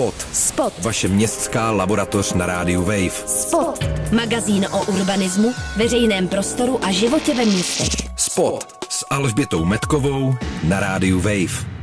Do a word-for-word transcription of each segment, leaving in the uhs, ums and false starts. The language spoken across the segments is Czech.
Spot. Spot. Vaše městská laboratoř na rádiu Wave. Spot. Magazín o urbanismu, veřejném prostoru a životě ve městech. Spot s Alžbětou Metkovou na rádiu Wave.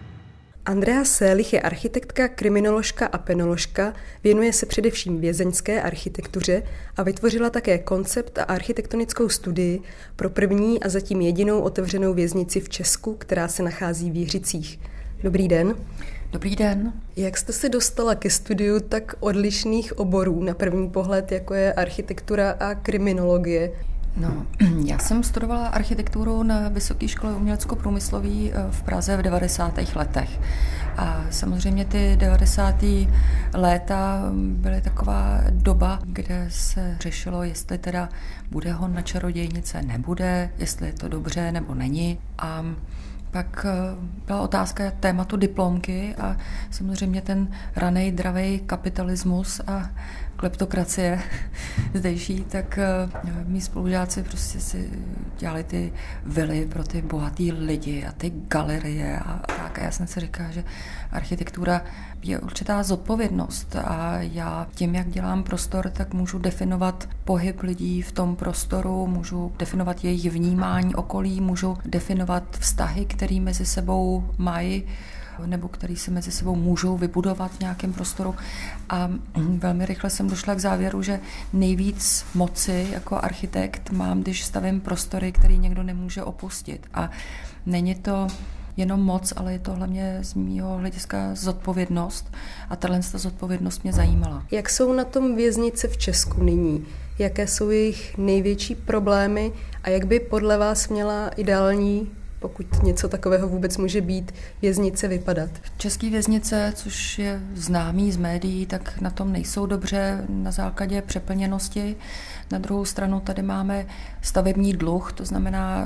Andrea Selich je architektka, kriminoložka a penoložka, věnuje se především vězeňské architektuře a vytvořila také koncept a architektonickou studii pro první a zatím jedinou otevřenou věznici v Česku, která se nachází v Jiřicích. Dobrý den. Dobrý den. Jak jste se dostala ke studiu tak odlišných oborů na první pohled, jako je architektura a kriminologie? No, já jsem studovala architekturu na Vysoké škole umělecko-průmyslové v Praze v devadesátých letech. A samozřejmě ty devadesátá léta byly taková doba, kde se řešilo, jestli teda bude hon na čarodějnice, nebude, jestli je to dobře nebo není. A pak byla otázka tématu diplomky a samozřejmě ten ranej dravej kapitalismus a kleptokracie zdejší, tak mý spolužáci prostě si dělali ty vily pro ty bohatý lidi a ty galerie a tak. A já jsem si říkala, že architektura je určitá zodpovědnost a já tím, jak dělám prostor, tak můžu definovat pohyb lidí v tom prostoru, můžu definovat jejich vnímání okolí, můžu definovat vztahy, které mezi sebou mají, nebo který se mezi sebou můžou vybudovat v nějakém prostoru. A velmi rychle jsem došla k závěru, že nejvíc moci jako architekt mám, když stavím prostory, který někdo nemůže opustit. A není to jenom moc, ale je to hlavně z mýho hlediska zodpovědnost. A tahle zodpovědnost mě zajímala. Jak jsou na tom věznice v Česku nyní? Jaké jsou jejich největší problémy a jak by podle vás měla ideální, pokud něco takového vůbec může být, věznice vypadat? České věznice, což je známý z médií, tak na tom nejsou dobře na základě přeplněnosti. Na druhou stranu tady máme stavební dluh, to znamená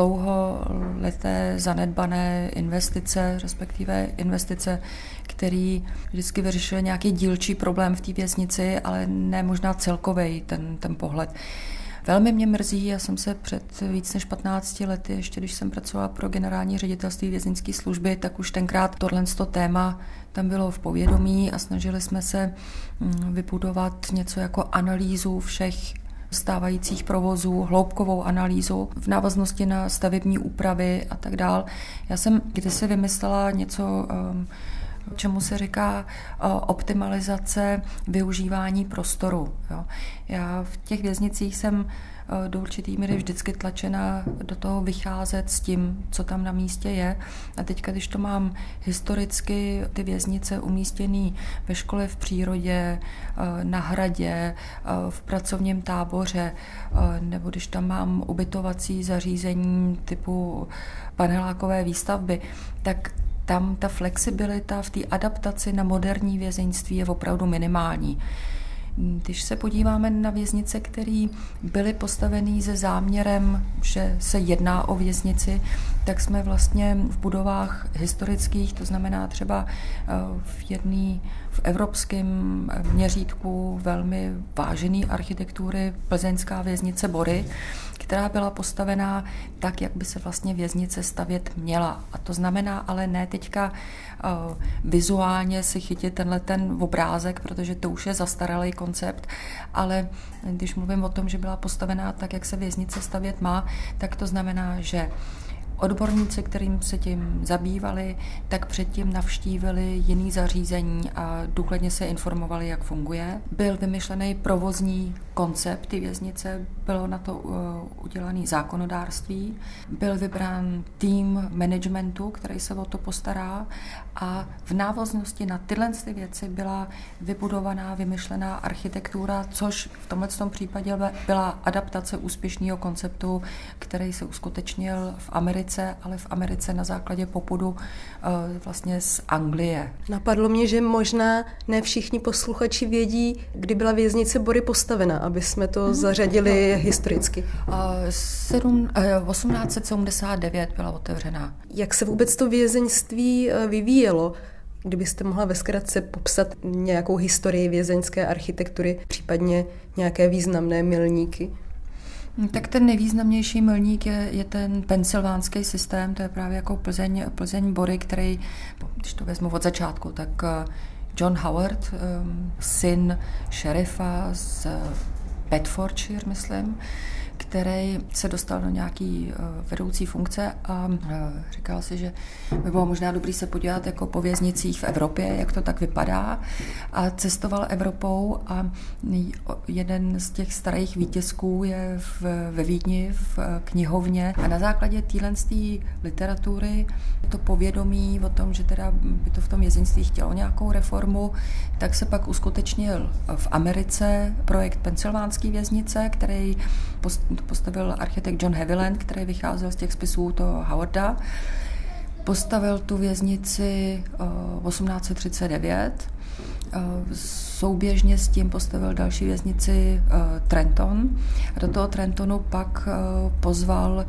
dlouholeté zanedbané investice, respektive investice, které vždycky vyřešily nějaký dílčí problém v té věznici, ale ne možná celkovej ten, ten pohled. Velmi mě mrzí, já jsem se před víc než patnácti lety, ještě když jsem pracovala pro generální ředitelství vězeňské služby, tak už tenkrát tohle téma tam bylo v povědomí a snažili jsme se vybudovat něco jako analýzu všech stávajících provozů, hloubkovou analýzu v návaznosti na stavební úpravy a tak dál. Já jsem kdysi vymyslela něco, čemu se říká optimalizace využívání prostoru. Jo. Já v těch věznicích jsem do určitý míry vždycky tlačena do toho vycházet s tím, co tam na místě je. A teďka, když to mám historicky, ty věznice umístěné ve škole v přírodě, na hradě, v pracovním táboře, nebo když tam mám ubytovací zařízení typu panelákové výstavby, tak tam ta flexibilita v té adaptaci na moderní vězeňství je opravdu minimální. Když se podíváme na věznice, které byly postaveny se záměrem, že se jedná o věznici, tak jsme vlastně v budovách historických, to znamená třeba v jedné v evropském měřítku velmi vážené architektury plzeňská věznice Bory, která byla postavená tak, jak by se vlastně věznice stavět měla. A to znamená ale ne teďka uh, vizuálně si chytit tenhle ten obrázek, protože to už je zastaralý koncept, ale když mluvím o tom, že byla postavená tak, jak se věznice stavět má, tak to znamená, že odborníci, kterým se tím zabývali, tak předtím navštívili jiný zařízení a důkladně se informovali, jak funguje. Byl vymyšlený provozní koncept ty věznice, bylo na to udělané zákonodárství, byl vybrán tým managementu, který se o to postará a v návaznosti na tyhle ty věci byla vybudovaná, vymyšlená architektura, což v tomto případě byla adaptace úspěšného konceptu, který se uskutečnil v Americe, ale v Americe na základě popudu vlastně z Anglie. Napadlo mě, že možná ne všichni posluchači vědí, kdy byla věznice Bory postavena, aby jsme to hmm. zařadili no. historicky. osmnáct set sedmdesát devět byla otevřená. Jak se vůbec to vězeňství vyvíjelo? Kdybyste mohla ve zkratce popsat nějakou historii vězeňské architektury, případně nějaké významné milníky? Tak ten nejvýznamnější milník je, je ten pensylvánský systém, to je právě jako Plzeň, Plzeň Bory, který, když to vezmu od začátku, tak John Howard, syn šerifa z Bedfordshire, myslím, který se dostal do nějaký vedoucí funkce a říkal si, že by bylo možná dobrý se podívat jako po věznicích v Evropě, jak to tak vypadá. A cestoval Evropou a jeden z těch starých výtisků je v, ve Vídni v knihovně. A na základě téhle literatury, to povědomí o tom, že teda by to v tom vězeňství chtělo nějakou reformu, tak se pak uskutečnil v Americe projekt Pensylvánské věznice, který postavil architekt John Haviland, který vycházel z těch spisů toho Howarda. Postavil tu věznici v osmnáct set třicet devět. Souběžně s tím postavil další věznici Trenton. A do toho Trentonu pak pozval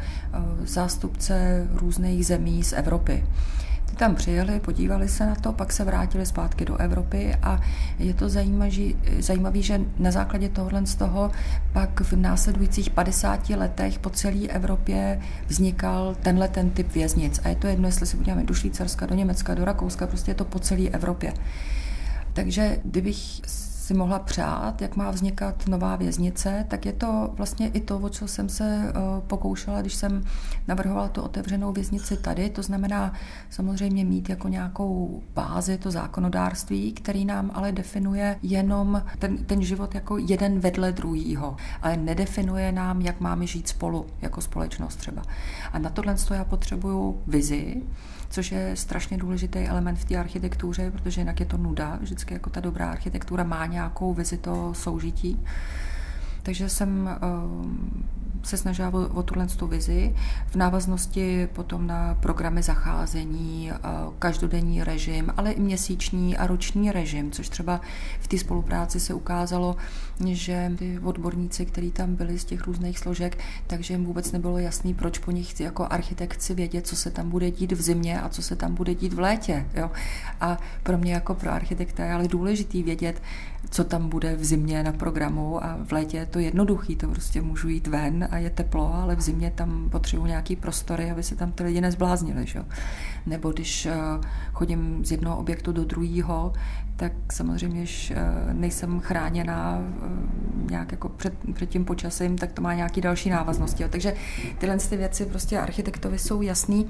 zástupce různých zemí z Evropy. Ty tam přijeli, podívali se na to, pak se vrátili zpátky do Evropy a je to zajímavé, že na základě tohohle z toho pak v následujících padesáti letech po celé Evropě vznikal tenhle ten typ věznic. A je to jedno, jestli se podíváme do Švýcarska, do Německa, do Rakouska, prostě je to po celé Evropě. Takže kdybych si mohla přát, jak má vznikat nová věznice, tak je to vlastně i to, o co jsem se pokoušela, když jsem navrhovala tu otevřenou věznici tady. To znamená samozřejmě mít jako nějakou bázi, to zákonodárství, který nám ale definuje jenom ten, ten život jako jeden vedle druhýho, ale nedefinuje nám, jak máme žít spolu, jako společnost třeba. A na tohle já potřebuju vizi, což je strašně důležitý element v té architektuře, protože jinak je to nuda. Vždycky jako ta dobrá architektura má nějakou vizi toho soužití. Takže jsem uh, se snažila o, o tuhle tu vizi. V návaznosti potom na programy zacházení, uh, každodenní režim, ale i měsíční a roční režim, což třeba v té spolupráci se ukázalo, že ty odborníci, kteří tam byli z těch různých složek, takže jim vůbec nebylo jasný, proč po nich chci jako architekt si vědět, co se tam bude dít v zimě a co se tam bude dít v létě. Jo? A pro mě jako pro architekta je ale důležitý vědět, co tam bude v zimě na programu a v létě je to jednoduchý, to prostě můžu jít ven a je teplo, ale v zimě tam potřebuji nějaký prostory, aby se tam ty lidi nezbláznili. Že? Nebo když chodím z jednoho objektu do druhého, tak samozřejmě, že nejsem chráněná nějak jako před, před tím počasím, tak to má nějaký další návaznosti. Jo. Takže tyhle ty věci prostě architektovi jsou jasný.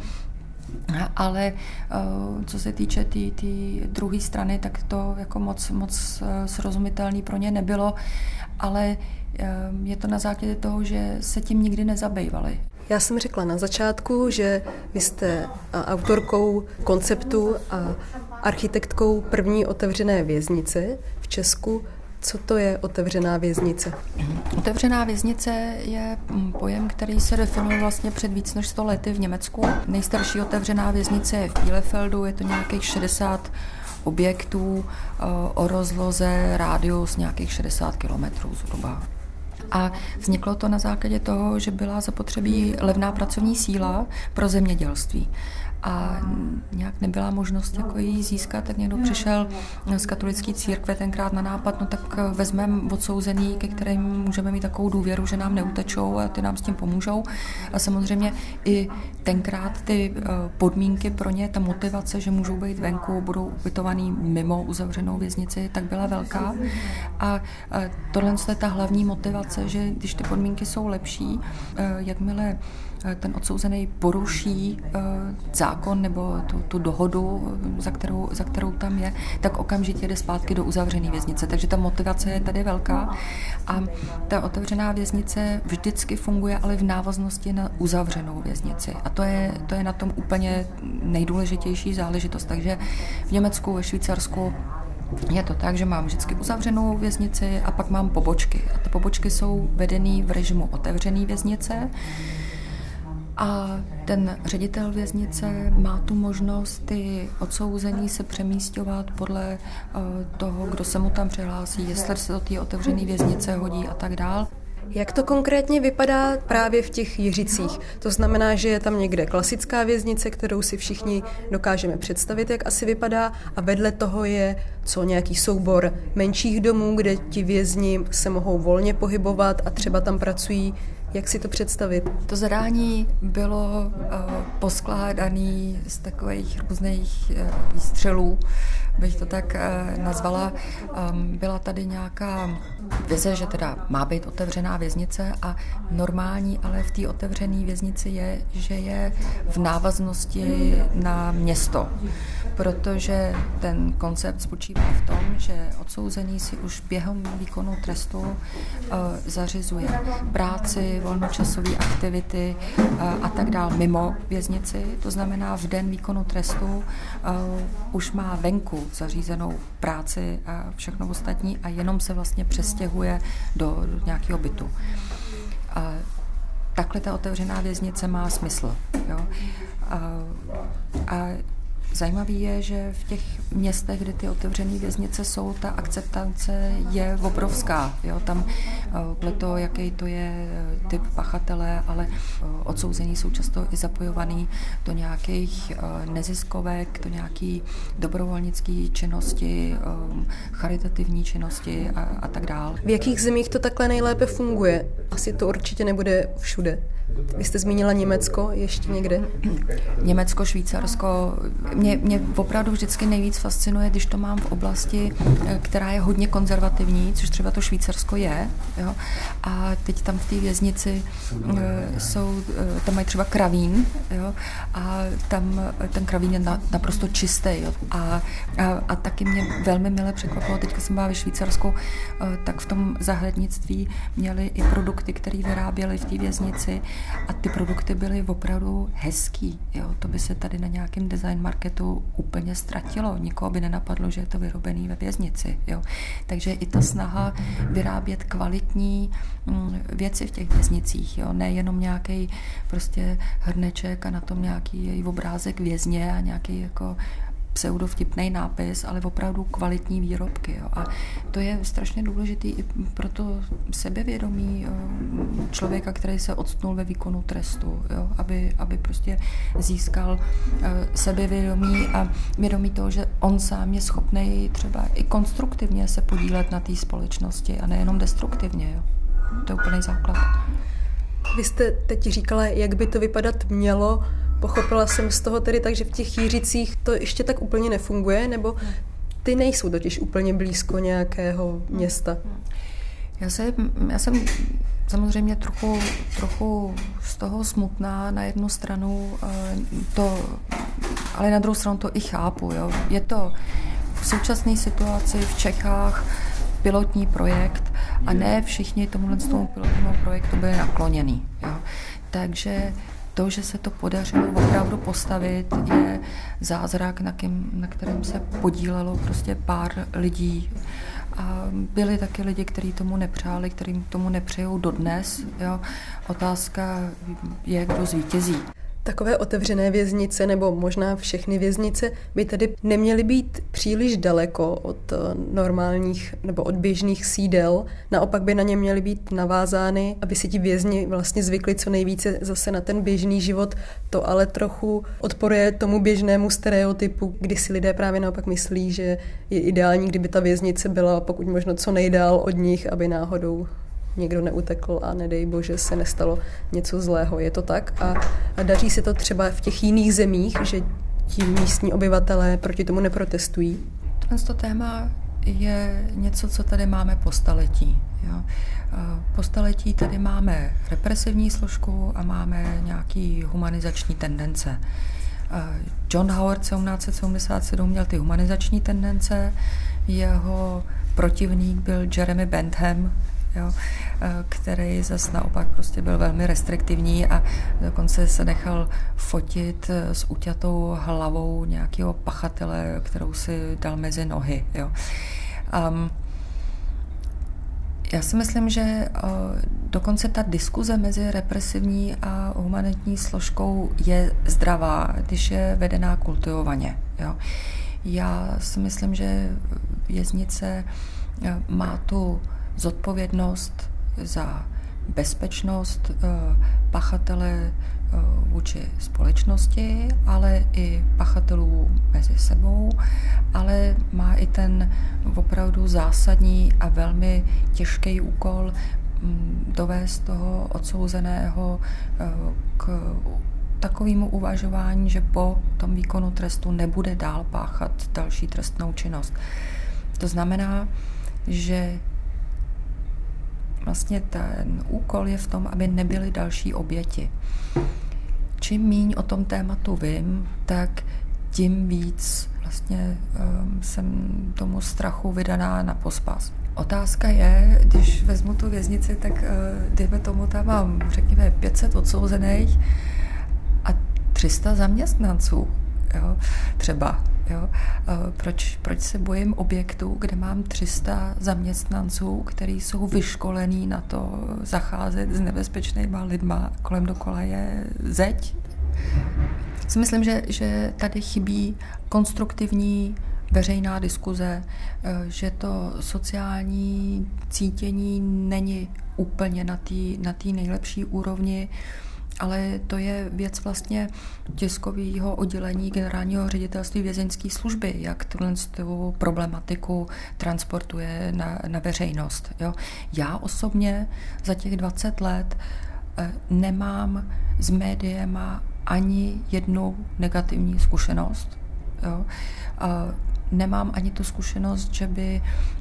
Ale co se týče té tý, tý druhé strany, tak to jako moc, moc srozumitelný pro ně nebylo, ale je to na základě toho, že se tím nikdy nezabývali. Já jsem řekla na začátku, že vy jste autorkou konceptu a architektkou první otevřené věznice v Česku. Co to je otevřená věznice? Otevřená věznice je pojem, který se definuje vlastně před víc než sto lety v Německu. Nejstarší otevřená věznice je v Bielefeldu, je to nějakých šedesát objektů o rozloze, rádius nějakých šedesát kilometrů zhruba. A vzniklo to na základě toho, že byla zapotřebí levná pracovní síla pro zemědělství. A nějak nebyla možnost jako jí získat, tak někdo přišel z katolické církve tenkrát na nápad, no tak vezmeme odsouzený, ke kterým můžeme mít takovou důvěru, že nám neutečou a ty nám s tím pomůžou. A samozřejmě i tenkrát ty podmínky pro ně, ta motivace, že můžou být venku, budou ubytovaný mimo uzavřenou věznici, tak byla velká. A tohle je ta hlavní motivace, že když ty podmínky jsou lepší, jakmile ten odsouzený poruší zákon nebo tu, tu dohodu, za kterou, za kterou tam je, tak okamžitě jde zpátky do uzavřené věznice. Takže ta motivace je tady velká a ta otevřená věznice vždycky funguje, ale v návaznosti na uzavřenou věznici. A to je, to je na tom úplně nejdůležitější záležitost. Takže v Německu, ve Švýcarsku je to tak, že mám vždycky uzavřenou věznici a pak mám pobočky. A ty pobočky jsou vedený v režimu otevřené věznice. A ten ředitel věznice má tu možnost ty odsouzení se přemísťovat podle toho, kdo se mu tam přihlásí, jestli se do té otevřené věznice hodí a tak dál. Jak to konkrétně vypadá právě v těch Jiřicích? To znamená, že je tam někde klasická věznice, kterou si všichni dokážeme představit, jak asi vypadá, a vedle toho je co nějaký soubor menších domů, kde ti vězni se mohou volně pohybovat a třeba tam pracují Jak si to představit? To zadání bylo uh, poskládané z takových různých uh, výstřelů, bych to tak uh, nazvala. Um, byla tady nějaká vize, že teda má být otevřená věznice a normální, ale v té otevřené věznici je, že je v návaznosti na město. Protože ten koncept spočívá v tom, že odsouzený si už během výkonu trestu uh, zařizuje práci, volnočasové aktivity uh, a tak dál mimo věznici. To znamená, v den výkonu trestu uh, už má venku zařízenou práci a všechno ostatní a jenom se vlastně přestěhuje do, do nějakého bytu. Uh, takhle ta otevřená věznice má smysl. Jo? Uh, a Zajímavý je, že v těch městech, kde ty otevřené věznice jsou, ta akceptance je obrovská. Jo? Tam podle toho, jaký to je typ pachatele, ale odsouzení jsou často i zapojovaný do nějakých neziskovek, do nějaký dobrovolnické činnosti, charitativní činnosti a, a tak dále. V jakých zemích to takhle nejlépe funguje? Asi to určitě nebude všude. Vy jste zmínila Německo, ještě někde? Německo, Švýcarsko. Mě, mě opravdu vždycky nejvíc fascinuje, když to mám v oblasti, která je hodně konzervativní, což třeba to Švýcarsko je. Jo? A teď tam v té věznici jsou, tam mají třeba kravín, jo? A tam ten kravín je na, naprosto čistý. Jo? A, a, a taky mě velmi mile překvapilo, teďka jsem byla ve Švýcarsku, tak v tom zahradnictví měli i produkty, které vyráběli v té věznici. A ty produkty byly opravdu hezký. Jo? To by se tady na nějakém design marketu úplně ztratilo. Nikoho by nenapadlo, že je to vyrobený ve věznici. Jo? Takže i ta snaha vyrábět kvalitní mm, věci v těch věznicích. Jo? Nejenom nějaký prostě hrneček a na tom nějaký její obrázek vězně a nějaký jako pseudovtipný nápis, ale opravdu kvalitní výrobky. Jo. A to je strašně důležitý i pro to sebevědomí člověka, který se odstnul ve výkonu trestu, jo. Aby, aby prostě získal sebevědomí a vědomí toho, že on sám je schopný třeba i konstruktivně se podílet na té společnosti a nejenom destruktivně. Jo. To je úplný základ. Vy jste teď říkala, jak by to vypadat mělo. Pochopila jsem z toho tedy tak, že v těch Jiřicích to ještě tak úplně nefunguje, nebo ty nejsou totiž úplně blízko nějakého města? Já, se, já jsem samozřejmě trochu, trochu z toho smutná na jednu stranu, to, ale na druhou stranu to i chápu. Jo. Je to v současné situaci v Čechách pilotní projekt a ne všichni tomuhle tomu pilotnímu projektu byli nakloněný. Jo. Takže to, že se to podařilo opravdu postavit, je zázrak, na, kým, na kterém se podílelo prostě pár lidí. A byli taky lidi, kteří tomu nepřáli, kterým tomu nepřejou dodnes. Jo. Otázka je, kdo zvítězí. Takové otevřené věznice, nebo možná všechny věznice, by tedy neměly být příliš daleko od normálních nebo od běžných sídel. Naopak by na ně měly být navázány, aby si ti vězni vlastně zvykli co nejvíce zase na ten běžný život. To ale trochu odporuje tomu běžnému stereotypu, kdy si lidé právě naopak myslí, že je ideální, kdyby ta věznice byla pokud možno co nejdál od nich, aby náhodou někdo neutekl a nedej bože se nestalo něco zlého. Je to tak? A, a daří se to třeba v těch jiných zemích, že ti místní obyvatelé proti tomu neprotestují? To téma je něco, co tady máme po staletí. Jo. Po staletí tady máme represivní složku a máme nějaký humanizační tendence. John Howard sedmnáct set sedmdesát sedm měl ty humanizační tendence, jeho protivník byl Jeremy Bentham, jo, který zase naopak prostě byl velmi restriktivní a dokonce se nechal fotit s uťatou hlavou nějakého pachatele, kterou si dal mezi nohy. Jo. Um, já si myslím, že uh, dokonce ta diskuze mezi represivní a humanitní složkou je zdravá, když je vedená kultivovaně. Jo. Já si myslím, že věznice uh, má tu zodpovědnost za bezpečnost pachatele vůči společnosti, ale i pachatelů mezi sebou, ale má i ten opravdu zásadní a velmi těžký úkol dovést toho odsouzeného k takovému uvažování, že po tom výkonu trestu nebude dál páchat další trestnou činnost. To znamená, že vlastně ten úkol je v tom, aby nebyly další oběti. Čím míň o tom tématu vím, tak tím víc vlastně um, jsem tomu strachu vydaná na pospas. Otázka je, když vezmu tu věznici, tak uh, dejme tomu, tam mám, řekněme, pět set odsouzených a tři sta zaměstnanců, jo, třeba. Jo. Uh, proč, proč se bojím objektu, kde mám tři sta zaměstnanců, kteří jsou vyškolení na to zacházet s nebezpečnýma lidma, kolem dokola je zeď? Si myslím, že, že tady chybí konstruktivní veřejná diskuze, že to sociální cítění není úplně na té na té nejlepší úrovni, ale to je věc vlastně tiskového oddělení Generálního ředitelství vězeňské služby, jak tuto problematiku transportuje na, na veřejnost. Jo. Já osobně za těch dvacet let nemám s médiema ani jednu negativní zkušenost. Jo. Nemám ani tu zkušenost, že by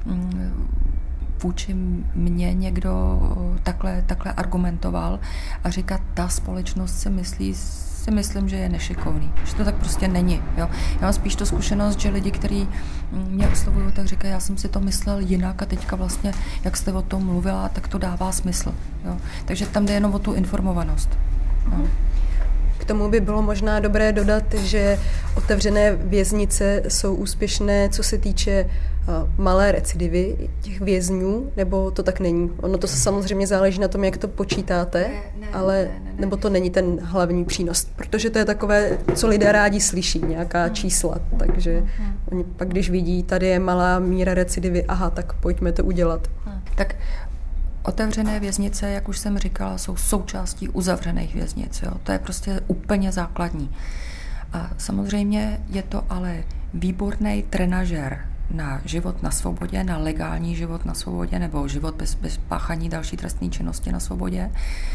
vůči mně někdo takhle, takhle argumentoval a říkat, ta společnost si myslí, si myslím, že je nešikovný. Že to tak prostě není. Jo. Já mám spíš tu zkušenost, že lidi, kteří mě oslovují, tak říkají, já jsem si to myslel jinak a teďka vlastně, jak jste o tom mluvila, tak to dává smysl. Jo. Takže tam jde jenom o tu informovanost. Jo. K tomu by bylo možná dobré dodat, že otevřené věznice jsou úspěšné, co se týče malé recidivy těch vězňů, nebo to tak není? Ono to samozřejmě záleží na tom, jak to počítáte, ne, ne, ale ne, ne, ne. Nebo to není ten hlavní přínos, protože to je takové, co lidé rádi slyší, nějaká čísla, takže oni pak, když vidí, tady je malá míra recidivy, aha, tak pojďme to udělat. Tak otevřené věznice, jak už jsem říkala, jsou součástí uzavřených věznic. Jo? To je prostě úplně základní. A samozřejmě je to ale výborný trenažér na život na svobodě, na legální život na svobodě nebo život bez, bez páchání další trestné činnosti na svobodě.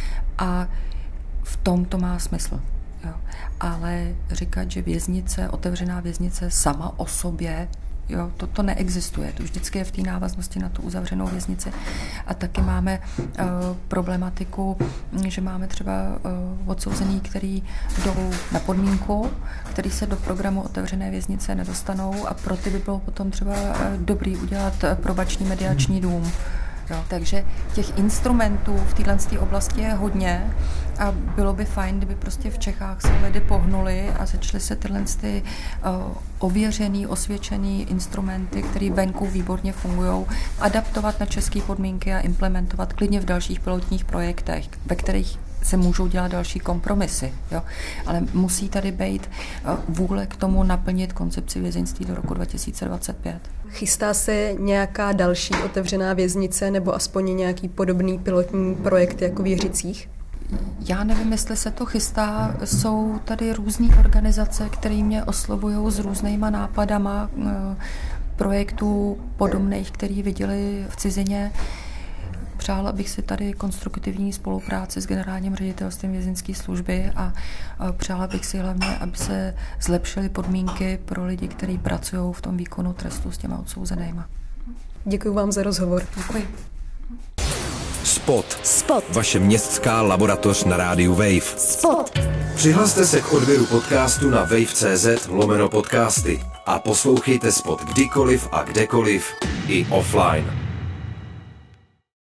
A v tom to má smysl. Jo? Ale říkat, že věznice, otevřená věznice sama o sobě, jo, to, to neexistuje. To vždycky je v té návaznosti na tu uzavřenou věznici. A taky máme uh, problematiku, že máme třeba uh, odsouzený, který jdou na podmínku, který se do programu otevřené věznice nedostanou a pro ty by bylo potom třeba uh, dobrý udělat probační mediační dům. Jo, takže těch instrumentů v této oblasti je hodně a bylo by fajn, kdyby prostě v Čechách se lidi pohnuli a začaly se tyhle ty, uh, ověřený, osvědčený instrumenty, které venku výborně fungují, adaptovat na české podmínky a implementovat klidně v dalších pilotních projektech, ve kterých se můžou dělat další kompromisy. Jo? Ale musí tady být uh, vůle k tomu naplnit koncepci vězeňství do roku dva tisíce dvacet pět. Chystá se nějaká další otevřená věznice nebo aspoň nějaký podobný pilotní projekt jako v Jiřicích? Já nevím, jestli se to chystá. Jsou tady různé organizace, které mě oslovují s různýma nápadama projektů podobných, který viděli v cizině. Přála bych si tady konstruktivní spolupráci s Generálním ředitelstvím vězeňské služby a přála bych si hlavně, aby se zlepšily podmínky pro lidi, kteří pracují v tom výkonu trestu s těma odsouzenýma. Děkuji vám za rozhovor. Děkuji. Spot. Spot. Vaše městská laboratoř na rádiu Wave. Spot. Přihlaste se k odběru podcastu na wave tečka cé zet lomeno podcasty a poslouchejte Spot kdykoliv a kdekoliv i offline.